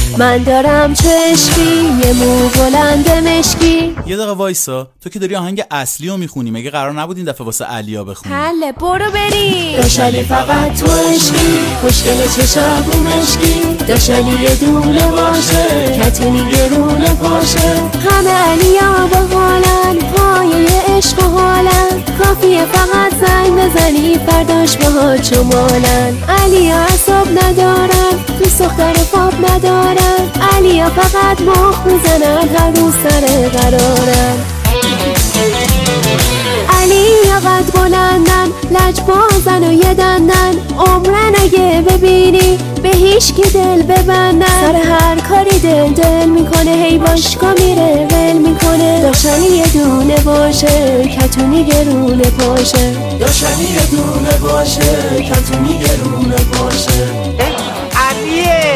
من دارم چشمی یه مو بلند مشکی. یه دقیقه وایسا، تو که داری آهنگ اصلی رو میخونی، مگه قرار نبود این دفعه واسه علیا بخونی؟ حله برو بریم. داشلی فقط تو عشقی، خوشگل چشابو مشکی. داشلی یه دونه باشه، کتونی گرونه باشه. همه علیا با حالن، پایه عشق و حالن. کافیه فقط زنگ بزنی فرداش باها چمالن. علیا عصاب ندارن، دوست دختر پاپ ندارن. علیا فقط مخ میزنن، هر روز سر قرارن. علیا قد بلندن، لج بازن و یه دندن. عمرن اگه ببینی به هیچ کی دل ببندن. سر هر کاری دل میکنه، هی باشگاه میره ول میکنه. داشتن یه دونه باشه، کتونی گرونه باشه. داشتن یه دونه باشه، کتونی گرونه باشه. علیه